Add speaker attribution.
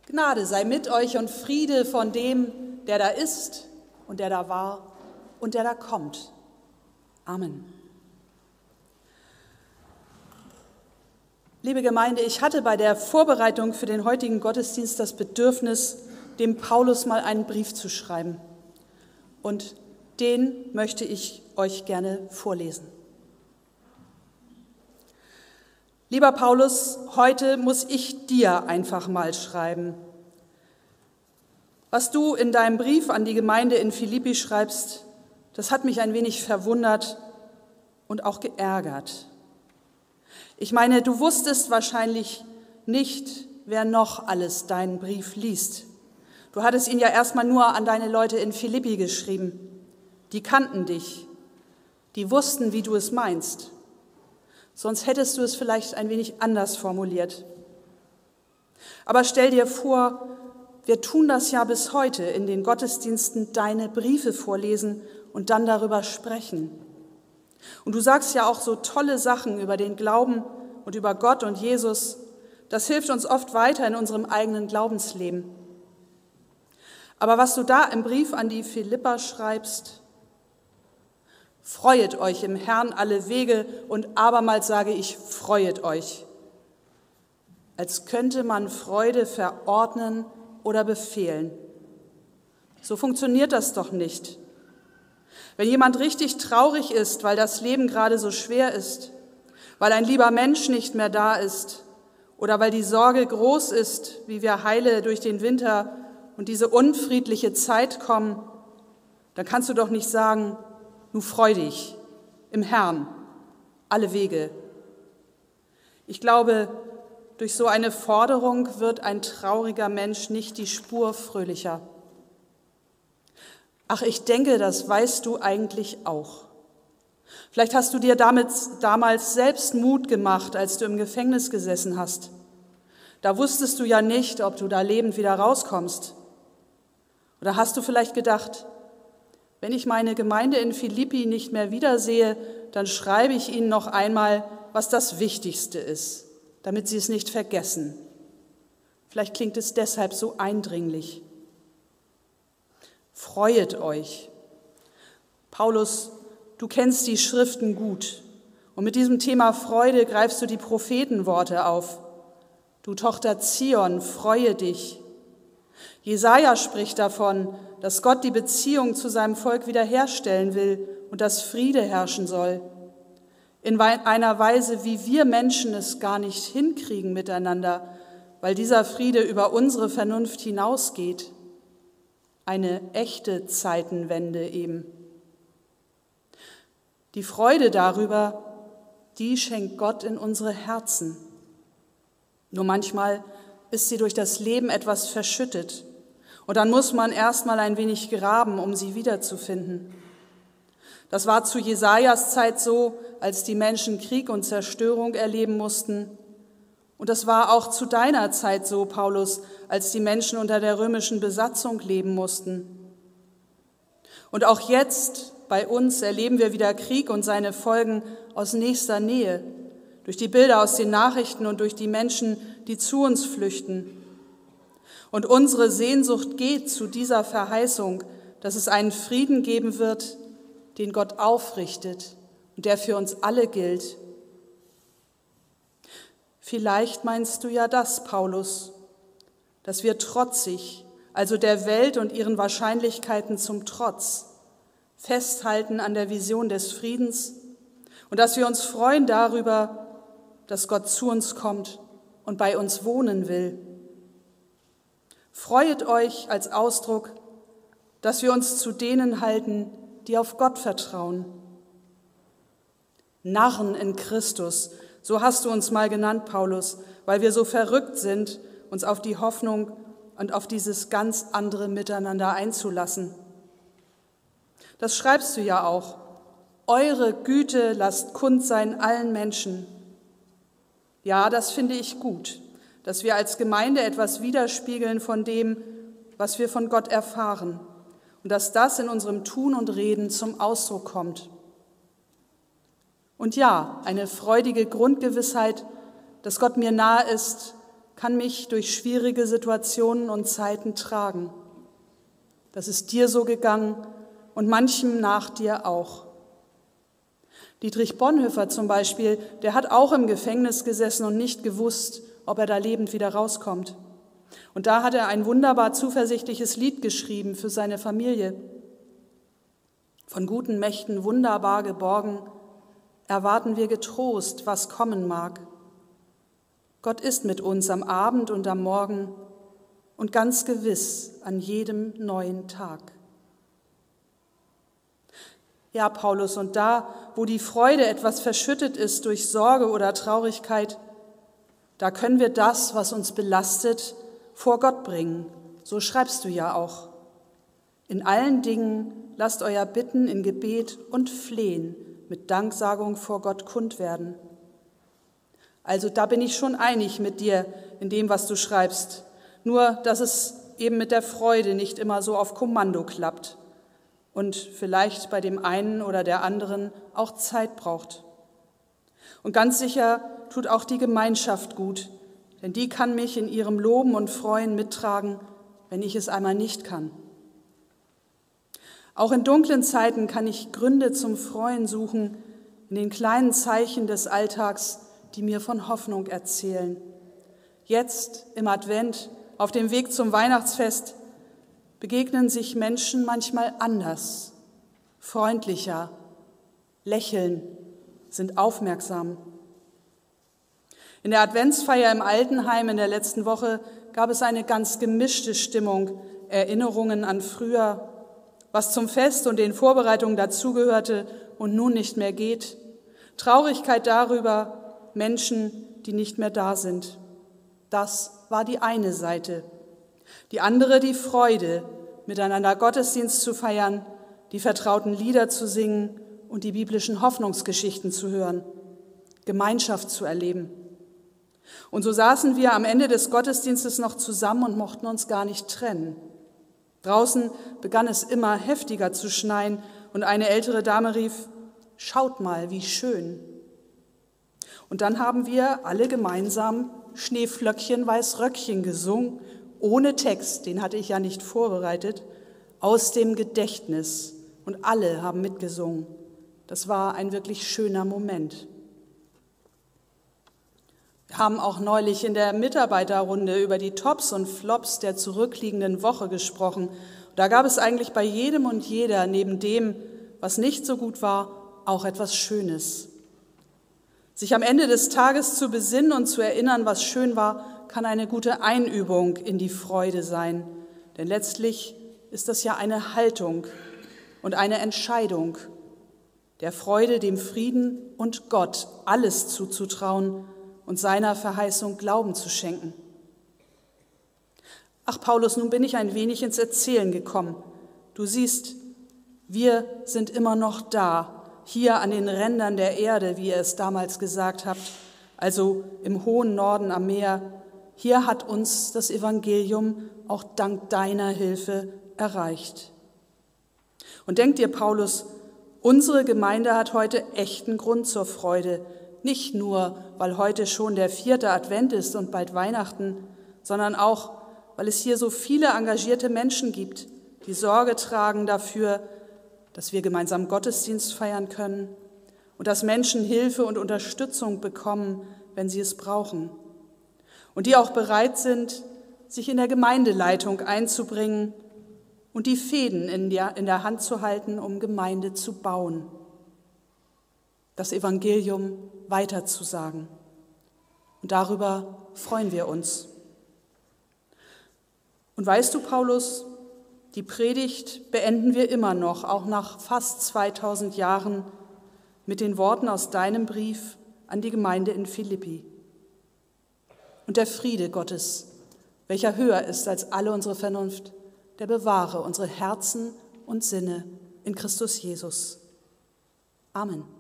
Speaker 1: Gnade sei mit euch und Friede von dem, der da ist und der da war und der da kommt. Amen. Liebe Gemeinde, ich hatte bei der Vorbereitung für den heutigen Gottesdienst das Bedürfnis, dem Paulus mal einen Brief zu schreiben. Und den möchte ich euch gerne vorlesen. Lieber Paulus, heute muss ich dir einfach mal schreiben. Was du in deinem Brief an die Gemeinde in Philippi schreibst, das hat mich ein wenig verwundert und auch geärgert. Ich meine, du wusstest wahrscheinlich nicht, wer noch alles deinen Brief liest. Du hattest ihn ja erstmal nur an deine Leute in Philippi geschrieben. Die kannten dich, die wussten, wie du es meinst. Sonst hättest du es vielleicht ein wenig anders formuliert. Aber stell dir vor, wir tun das ja bis heute in den Gottesdiensten, deine Briefe vorlesen und dann darüber sprechen. Und du sagst ja auch so tolle Sachen über den Glauben und über Gott und Jesus. Das hilft uns oft weiter in unserem eigenen Glaubensleben. Aber was du da im Brief an die Philipper schreibst: Freuet euch im Herrn alle Wege, und abermals sage ich, freuet euch. Als könnte man Freude verordnen oder befehlen. So funktioniert das doch nicht. Wenn jemand richtig traurig ist, weil das Leben gerade so schwer ist, weil ein lieber Mensch nicht mehr da ist oder weil die Sorge groß ist, wie wir heile durch den Winter und diese unfriedliche Zeit kommen, dann kannst du doch nicht sagen: Nu freu dich im Herrn, alle Wege. Ich glaube, durch so eine Forderung wird ein trauriger Mensch nicht die Spur fröhlicher. Ach, ich denke, das weißt du eigentlich auch. Vielleicht hast du dir damals selbst Mut gemacht, als du im Gefängnis gesessen hast. Da wusstest du ja nicht, ob du da lebend wieder rauskommst. Oder hast du vielleicht gedacht: Wenn ich meine Gemeinde in Philippi nicht mehr wiedersehe, dann schreibe ich ihnen noch einmal, was das Wichtigste ist, damit sie es nicht vergessen. Vielleicht klingt es deshalb so eindringlich. Freuet euch. Paulus, du kennst die Schriften gut. Und mit diesem Thema Freude greifst du die Prophetenworte auf. Du Tochter Zion, freue dich. Jesaja spricht davon, dass Gott die Beziehung zu seinem Volk wiederherstellen will und dass Friede herrschen soll. In einer Weise, wie wir Menschen es gar nicht hinkriegen miteinander, weil dieser Friede über unsere Vernunft hinausgeht. Eine echte Zeitenwende eben. Die Freude darüber, die schenkt Gott in unsere Herzen. Nur manchmal ist sie durch das Leben etwas verschüttet. Und dann muss man erst mal ein wenig graben, um sie wiederzufinden. Das war zu Jesajas Zeit so, als die Menschen Krieg und Zerstörung erleben mussten. Und das war auch zu deiner Zeit so, Paulus, als die Menschen unter der römischen Besatzung leben mussten. Und auch jetzt bei uns erleben wir wieder Krieg und seine Folgen aus nächster Nähe, durch die Bilder aus den Nachrichten und durch die Menschen, die zu uns flüchten. Und unsere Sehnsucht geht zu dieser Verheißung, dass es einen Frieden geben wird, den Gott aufrichtet und der für uns alle gilt. Vielleicht meinst du ja das, Paulus, dass wir trotzig, also der Welt und ihren Wahrscheinlichkeiten zum Trotz, festhalten an der Vision des Friedens und dass wir uns freuen darüber, dass Gott zu uns kommt und bei uns wohnen will. Freuet euch als Ausdruck, dass wir uns zu denen halten, die auf Gott vertrauen. Narren in Christus, so hast du uns mal genannt, Paulus, weil wir so verrückt sind, uns auf die Hoffnung und auf dieses ganz andere Miteinander einzulassen. Das schreibst du ja auch. Eure Güte lasst kund sein allen Menschen. Ja, das finde ich gut, dass wir als Gemeinde etwas widerspiegeln von dem, was wir von Gott erfahren und dass das in unserem Tun und Reden zum Ausdruck kommt. Und ja, eine freudige Grundgewissheit, dass Gott mir nahe ist, kann mich durch schwierige Situationen und Zeiten tragen. Das ist dir so gegangen und manchem nach dir auch. Dietrich Bonhoeffer zum Beispiel, der hat auch im Gefängnis gesessen und nicht gewusst, ob er da lebend wieder rauskommt. Und da hat er ein wunderbar zuversichtliches Lied geschrieben für seine Familie. Von guten Mächten wunderbar geborgen, erwarten wir getrost, was kommen mag. Gott ist mit uns am Abend und am Morgen und ganz gewiss an jedem neuen Tag. Ja, Paulus, und da, wo die Freude etwas verschüttet ist durch Sorge oder Traurigkeit, da können wir das, was uns belastet, vor Gott bringen. So schreibst du ja auch. In allen Dingen lasst euer Bitten in Gebet und Flehen mit Danksagung vor Gott kund werden. Also da bin ich schon einig mit dir in dem, was du schreibst. Nur, dass es eben mit der Freude nicht immer so auf Kommando klappt und vielleicht bei dem einen oder der anderen auch Zeit braucht. Und ganz sicher tut auch die Gemeinschaft gut, denn die kann mich in ihrem Loben und Freuen mittragen, wenn ich es einmal nicht kann. Auch in dunklen Zeiten kann ich Gründe zum Freuen suchen, in den kleinen Zeichen des Alltags, die mir von Hoffnung erzählen. Jetzt im Advent, auf dem Weg zum Weihnachtsfest, begegnen sich Menschen manchmal anders, freundlicher, lächeln, sind aufmerksam. In der Adventsfeier im Altenheim in der letzten Woche gab es eine ganz gemischte Stimmung, Erinnerungen an früher, was zum Fest und den Vorbereitungen dazugehörte und nun nicht mehr geht, Traurigkeit darüber, Menschen, die nicht mehr da sind. Das war die eine Seite. Die andere die Freude, miteinander Gottesdienst zu feiern, die vertrauten Lieder zu singen und die biblischen Hoffnungsgeschichten zu hören, Gemeinschaft zu erleben. Und so saßen wir am Ende des Gottesdienstes noch zusammen und mochten uns gar nicht trennen. Draußen begann es immer heftiger zu schneien und eine ältere Dame rief: Schaut mal, wie schön. Und dann haben wir alle gemeinsam Schneeflöckchen, Weißröckchen gesungen, ohne Text, den hatte ich ja nicht vorbereitet, aus dem Gedächtnis. Und alle haben mitgesungen. Das war ein wirklich schöner Moment. Wir haben auch neulich in der Mitarbeiterrunde über die Tops und Flops der zurückliegenden Woche gesprochen. Da gab es eigentlich bei jedem und jeder neben dem, was nicht so gut war, auch etwas Schönes. Sich am Ende des Tages zu besinnen und zu erinnern, was schön war, kann eine gute Einübung in die Freude sein. Denn letztlich ist das ja eine Haltung und eine Entscheidung, der Freude, dem Frieden und Gott alles zuzutrauen und seiner Verheißung Glauben zu schenken. Ach Paulus, nun bin ich ein wenig ins Erzählen gekommen. Du siehst, wir sind immer noch da, hier an den Rändern der Erde, wie ihr es damals gesagt habt, also im hohen Norden am Meer. Hier hat uns das Evangelium auch dank deiner Hilfe erreicht. Und denk dir, Paulus, unsere Gemeinde hat heute echten Grund zur Freude. Nicht nur, weil heute schon der 4. Advent ist und bald Weihnachten, sondern auch, weil es hier so viele engagierte Menschen gibt, die Sorge tragen dafür, dass wir gemeinsam Gottesdienst feiern können und dass Menschen Hilfe und Unterstützung bekommen, wenn sie es brauchen. Und die auch bereit sind, sich in der Gemeindeleitung einzubringen und die Fäden in der Hand zu halten, um Gemeinde zu bauen, das Evangelium weiterzusagen. Und darüber freuen wir uns. Und weißt du, Paulus, die Predigt beenden wir immer noch, auch nach fast 2000 Jahren, mit den Worten aus deinem Brief an die Gemeinde in Philippi. Und der Friede Gottes, welcher höher ist als alle unsere Vernunft, der bewahre unsere Herzen und Sinne in Christus Jesus. Amen.